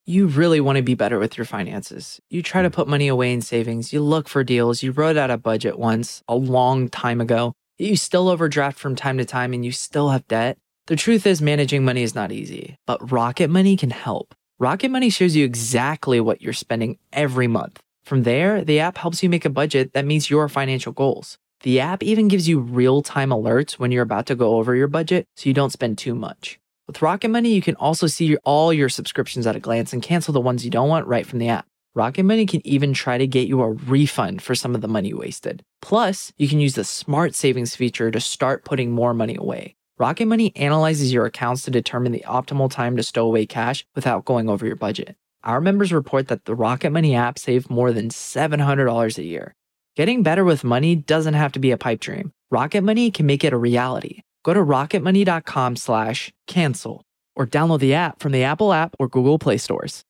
You really want to be better with your finances. You try to put money away in savings, you look for deals, you wrote out a budget once a long time ago, you still overdraft from time to time and you still have debt. The truth is, managing money is not easy, but Rocket Money can help. Rocket Money shows you exactly what you're spending every month. From there, the app helps you make a budget that meets your financial goals. The app even gives you real-time alerts when you're about to go over your budget so you don't spend too much. With Rocket Money, you can also see all your subscriptions at a glance and cancel the ones you don't want right from the app. Rocket Money can even try to get you a refund for some of the money you wasted. Plus, you can use the Smart Savings feature to start putting more money away. Rocket Money analyzes your accounts to determine the optimal time to stow away cash without going over your budget. Our members report that the Rocket Money app saved more than $700 a year. Getting better with money doesn't have to be a pipe dream. Rocket Money can make it a reality. Go to rocketmoney.com/cancel or download the app from the Apple app or Google Play stores.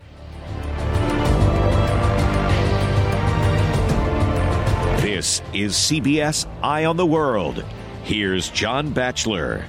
This is CBS Eye on the World. Here's John Batchelor.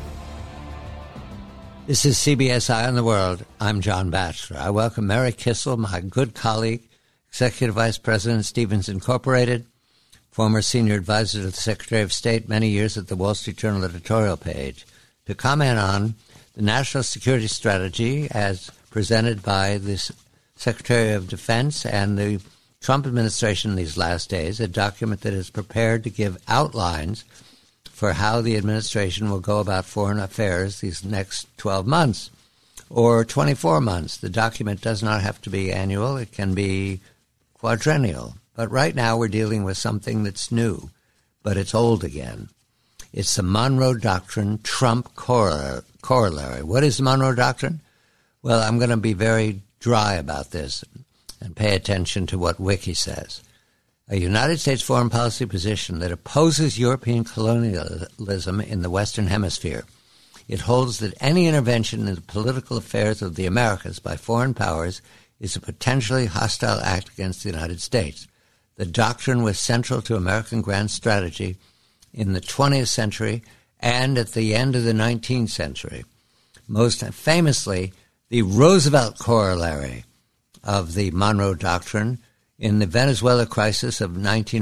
This is CBS Eye on the World. I'm John Batchelor. I welcome Mary Kissel, my good colleague, Executive Vice President, Stevens Incorporated, former senior advisor to the Secretary of State, many years at the Wall Street Journal editorial page, to comment on the national security strategy as presented by the Secretary of Defense and the Trump administration these last days, a document that is prepared to give outlines for how the administration will go about foreign affairs these next 12 months or 24 months. The document does not have to be annual. It can be quadrennial. But right now we're dealing with something that's new, but it's old again. It's the Monroe Doctrine Trump corollary. What is the Monroe Doctrine? Well, I'm going to be very dry about this and pay attention to what Wiki says. A United States foreign policy position that opposes European colonialism in the Western Hemisphere. It holds that any intervention in the political affairs of the Americas by foreign powers is a potentially hostile act against the United States. The doctrine was central to American grand strategy in the 20th century and at the end of the 19th century. Most famously, the Roosevelt corollary of the Monroe Doctrine in the Venezuela crisis of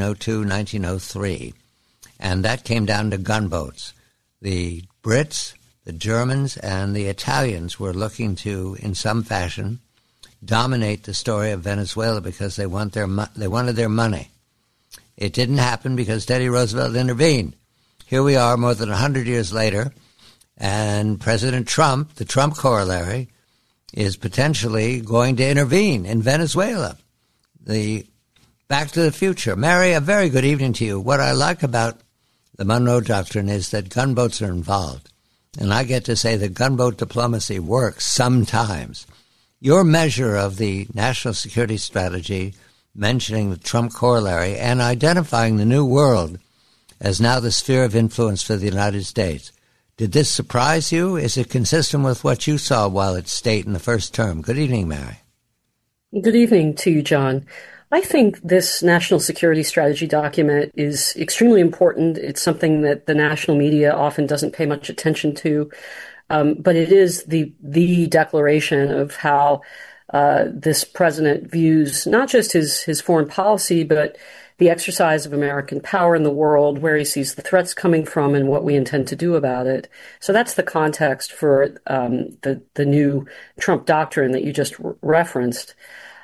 1902-1903. And that came down to gunboats. The Brits, the Germans, and the Italians were looking to, in some fashion, dominate the story of Venezuela because they wanted their money. It didn't happen because Teddy Roosevelt intervened. Here we are more than 100 years later, and President Trump, the Trump corollary, is potentially going to intervene in Venezuela. The Back to the Future. Mary, a very good evening to you. What I like about the Monroe Doctrine is that gunboats are involved, and I get to say that gunboat diplomacy works sometimes. Your measure of the national security strategy, mentioning the Trump corollary and identifying the new world as now the sphere of influence for the United States. Did this surprise you? Is it consistent with what you saw while at state in the first term? Good evening, Mary. Good evening to you, John. I think this national security strategy document is extremely important. It's something that the national media often doesn't pay much attention to. But it is the declaration of how this president views not just his foreign policy, but the exercise of American power in the world, where he sees the threats coming from and what we intend to do about it. So that's the context for the new Trump doctrine that you just referenced.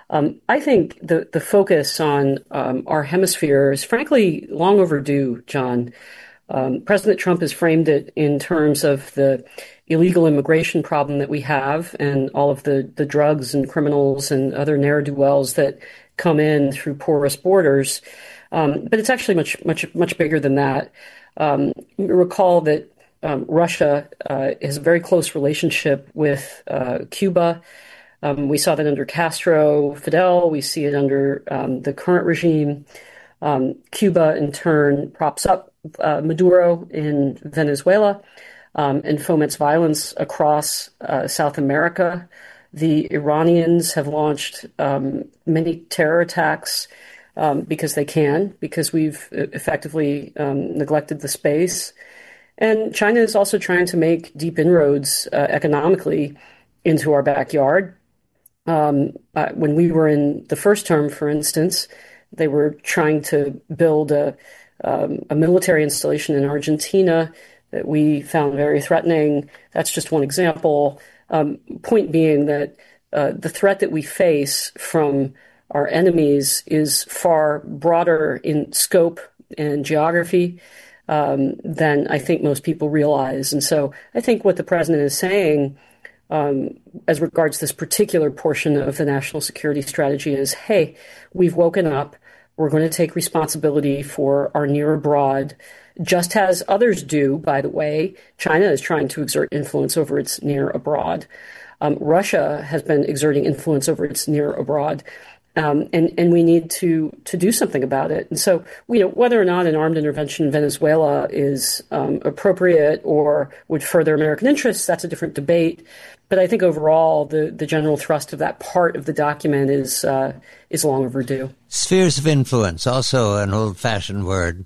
I think the focus on our hemisphere is frankly long overdue, John. President Trump has framed it in terms of the illegal immigration problem that we have and all of the drugs and criminals and other ne'er-do-wells that come in through porous borders. But it's actually much bigger than that. Recall that Russia has a very close relationship with Cuba. We saw that under Castro, Fidel. We see it under the current regime. Cuba, in turn, props up Maduro in Venezuela and foments violence across South America. The Iranians have launched many terror attacks because we've effectively neglected the space. And China is also trying to make deep inroads economically into our backyard. When we were in the first term, for instance, they were trying to build a military installation in Argentina that we found very threatening. That's just one example. Point being that the threat that we face from our enemies is far broader in scope and geography than I think most people realize. And so I think what the president is saying as regards this particular portion of the national security strategy is, hey, we've woken up. We're going to take responsibility for our near abroad, just as others do, by the way. China is trying to exert influence over its near abroad. Russia has been exerting influence over its near abroad. And we need to do something about it. And so, whether or not an armed intervention in Venezuela is appropriate or would further American interests, that's a different debate. But I think overall, the general thrust of that part of the document is long overdue. Spheres of influence, also an old-fashioned word.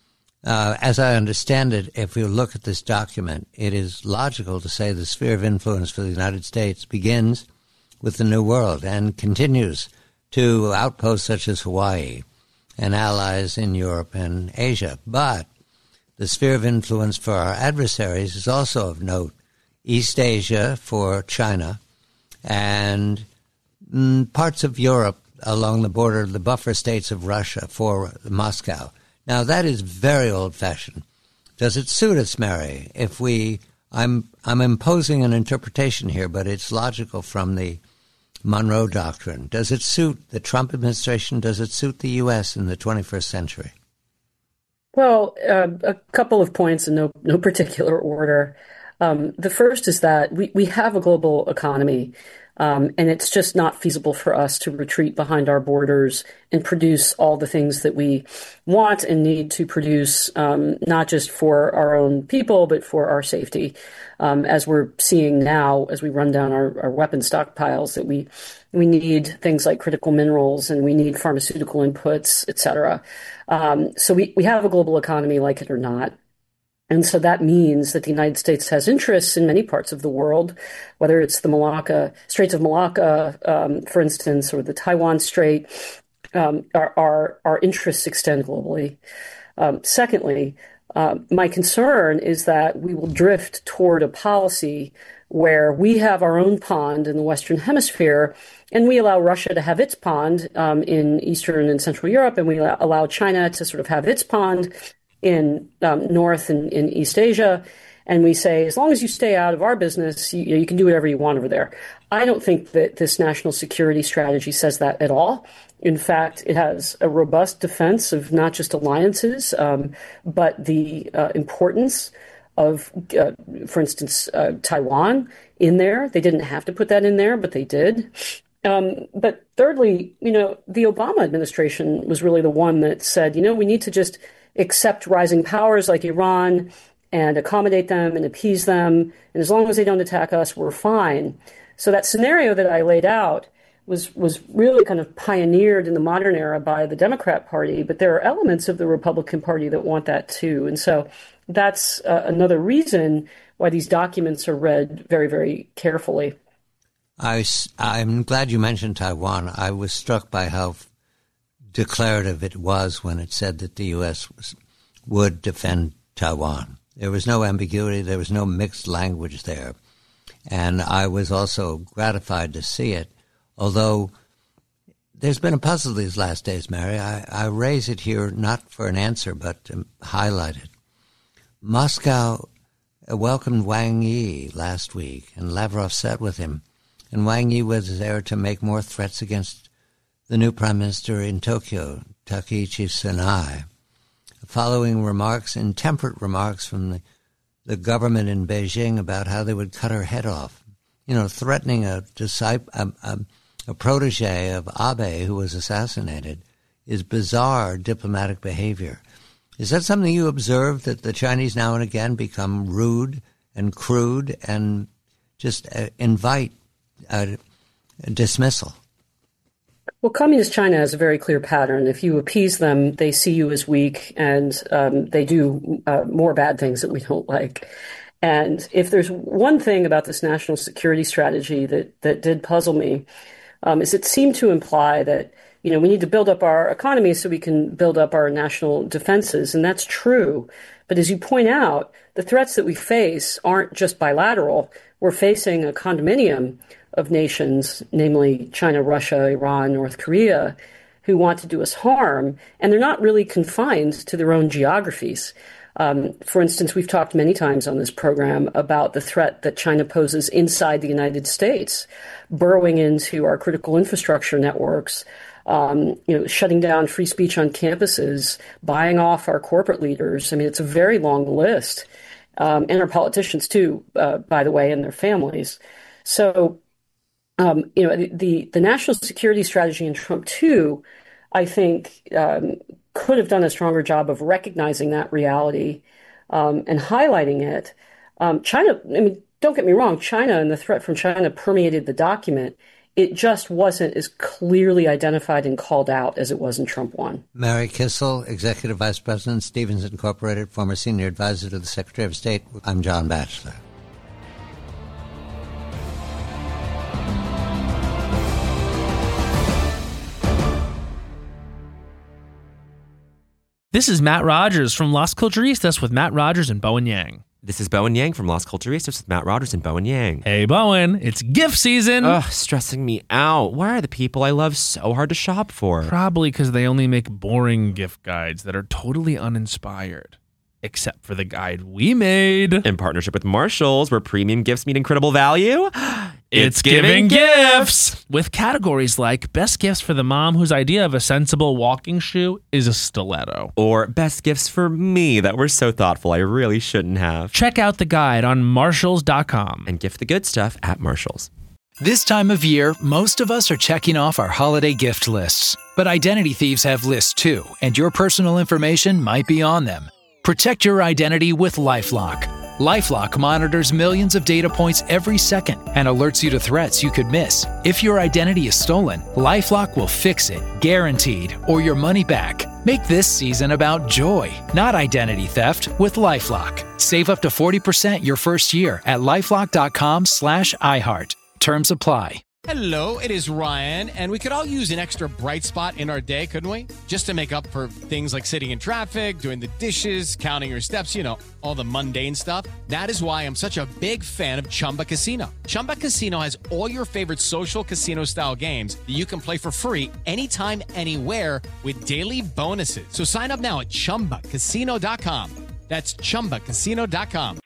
As I understand it, if you look at this document, it is logical to say the sphere of influence for the United States begins with the New World and continues to outposts such as Hawaii and allies in Europe and Asia. But the sphere of influence for our adversaries is also of note. East Asia for China and parts of Europe along the border, the buffer states of Russia for Moscow. Now, that is very old-fashioned. Does it suit us, Mary, if I'm imposing an interpretation here, but it's logical from the Monroe Doctrine. Does it suit the Trump administration? Does it suit the U.S. in the 21st century? Well, a couple of points in no particular order. The first is that we have a global economy, and it's just not feasible for us to retreat behind our borders and produce all the things that we want and need to produce, not just for our own people, but for our safety. As we're seeing now, as we run down our weapon stockpiles, that we need things like critical minerals and we need pharmaceutical inputs, et cetera. So we have a global economy, like it or not. And so that means that the United States has interests in many parts of the world, whether it's the Straits of Malacca, for instance, or the Taiwan Strait. Our interests extend globally. Secondly, my concern is that we will drift toward a policy where we have our own pond in the Western Hemisphere, and we allow Russia to have its pond in Eastern and Central Europe, and we allow China to sort of have its pond in North and in East Asia. And we say, as long as you stay out of our business, you can do whatever you want over there. I don't think that this national security strategy says that at all. In fact, it has a robust defense of not just alliances, but the importance of, for instance, Taiwan in there. They didn't have to put that in there, but they did. But thirdly, the Obama administration was really the one that said, we need to just accept rising powers like Iran and accommodate them and appease them. And as long as they don't attack us, we're fine. So that scenario that I laid out was really kind of pioneered in the modern era by the Democrat Party, but there are elements of the Republican Party that want that too. And so that's another reason why these documents are read very, very carefully. I'm glad you mentioned Taiwan. I was struck by how declarative it was when it said that the U.S. would defend Taiwan. There was no ambiguity. There was no mixed language there. And I was also gratified to see it, although there's been a puzzle these last days, Mary. I raise it here not for an answer, but to highlight it. Moscow welcomed Wang Yi last week, and Lavrov sat with him. And Wang Yi was there to make more threats against the new prime minister in Tokyo, Takaichi Sanai, following intemperate remarks from the government in Beijing about how they would cut her head off, threatening a protege of Abe who was assassinated is bizarre diplomatic behavior. Is that something you observe, that the Chinese now and again become rude and crude and just invite dismissal? Well, Communist China has a very clear pattern. If you appease them, they see you as weak, and they do more bad things that we don't like. And if there's one thing about this national security strategy that did puzzle me, is it seemed to imply that, we need to build up our economy so we can build up our national defenses. And that's true. But as you point out, the threats that we face aren't just bilateral. We're facing a condominium of nations, namely China, Russia, Iran, North Korea, who want to do us harm. And they're not really confined to their own geographies. For instance, we've talked many times on this program about the threat that China poses inside the United States, burrowing into our critical infrastructure networks, shutting down free speech on campuses, buying off our corporate leaders. I mean, it's a very long list, and our politicians too, by the way, and their families. So, the national security strategy in Trump 2, I think, could have done a stronger job of recognizing that reality and highlighting it. China, don't get me wrong, China and the threat from China permeated the document. It just wasn't as clearly identified and called out as it was in Trump 1. Mary Kissel, Executive Vice President, Stevens Incorporated, former Senior Advisor to the Secretary of State. I'm John Batchelor. This is Matt Rogers from Las Culturistas with Matt Rogers and Bowen Yang. This is Bowen Yang from Las Culturistas with Matt Rogers and Bowen Yang. Hey, Bowen, it's gift season. Ugh, stressing me out. Why are the people I love so hard to shop for? Probably because they only make boring gift guides that are totally uninspired. Except for the guide we made. In partnership with Marshalls, where premium gifts meet incredible value. It's giving gifts! With categories like best gifts for the mom whose idea of a sensible walking shoe is a stiletto. Or best gifts for me that were so thoughtful I really shouldn't have. Check out the guide on Marshalls.com. And gift the good stuff at Marshalls. This time of year, most of us are checking off our holiday gift lists. But identity thieves have lists too, and your personal information might be on them. Protect your identity with LifeLock. LifeLock monitors millions of data points every second and alerts you to threats you could miss. If your identity is stolen, LifeLock will fix it, guaranteed, or your money back. Make this season about joy, not identity theft, with LifeLock. Save up to 40% your first year at LifeLock.com/iHeart. Terms apply. Hello, it is Ryan, and we could all use an extra bright spot in our day, couldn't we? Just to make up for things like sitting in traffic, doing the dishes, counting your steps, all the mundane stuff. That is why I'm such a big fan of Chumba Casino. Chumba Casino has all your favorite social casino-style games that you can play for free anytime, anywhere with daily bonuses. So sign up now at ChumbaCasino.com. That's ChumbaCasino.com.